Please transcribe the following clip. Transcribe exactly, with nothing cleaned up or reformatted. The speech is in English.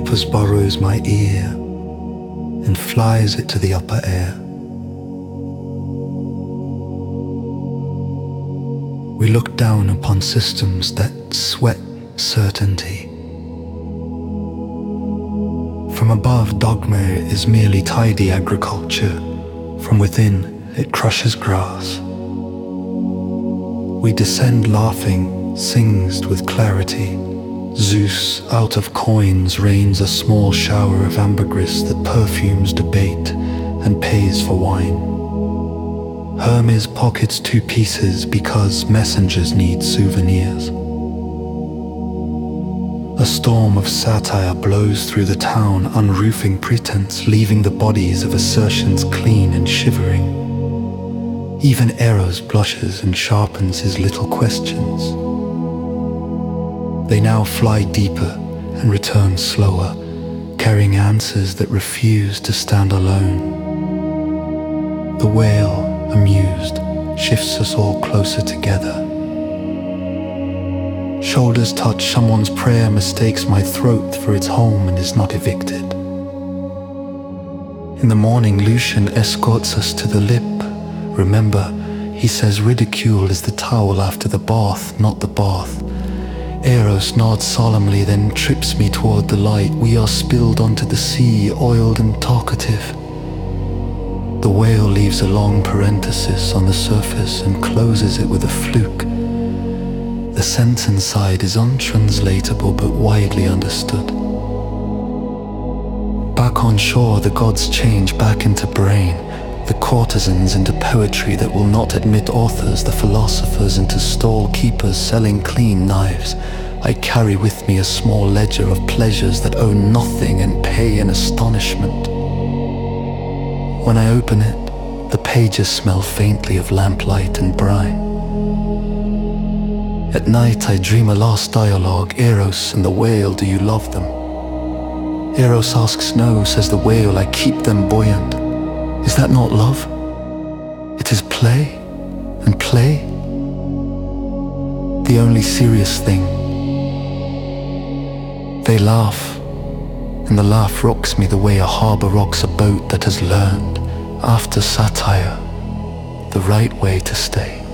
octopus borrows my ear and flies it to the upper air. We look down upon systems that sweat certainty. From above, dogma is merely tidy agriculture. From within, it crushes grass. We descend laughing, singed with clarity. Zeus, out of coins, rains a small shower of ambergris that perfumes debate and pays for wine. Hermes pockets two pieces because messengers need souvenirs. A storm of satire blows through the town, unroofing pretense, leaving the bodies of assertions clean and shivering. Even Eros blushes and sharpens his little questions. They now fly deeper and return slower, carrying answers that refuse to stand alone. The whale, amused, shifts us all closer together. Shoulders touch someone's prayer, mistakes my throat for its home and is not evicted. In the morning, Lucian escorts us to the lip. Remember, he says ridicule is the towel after the bath, not the bath. Eros nods solemnly, then trips me toward the light. We are spilled onto the sea, oiled and talkative. The whale leaves a long parenthesis on the surface and closes it with a fluke. The sense inside is untranslatable but widely understood. Back on shore, the gods change back into brain, the courtesans into poetry that will not admit authors, the philosophers into stall keepers selling clean knives. I carry with me a small ledger of pleasures that own nothing and pay in astonishment. When I open it, the pages smell faintly of lamplight and brine. At night I dream a lost dialogue, Eros and the whale, do you love them? Eros asks no, says the whale, I keep them buoyant. Is that not love? It is play, and play, the only serious thing. They laugh, and the laugh rocks me the way a harbor rocks a boat that has learned, after satire, the right way to stay.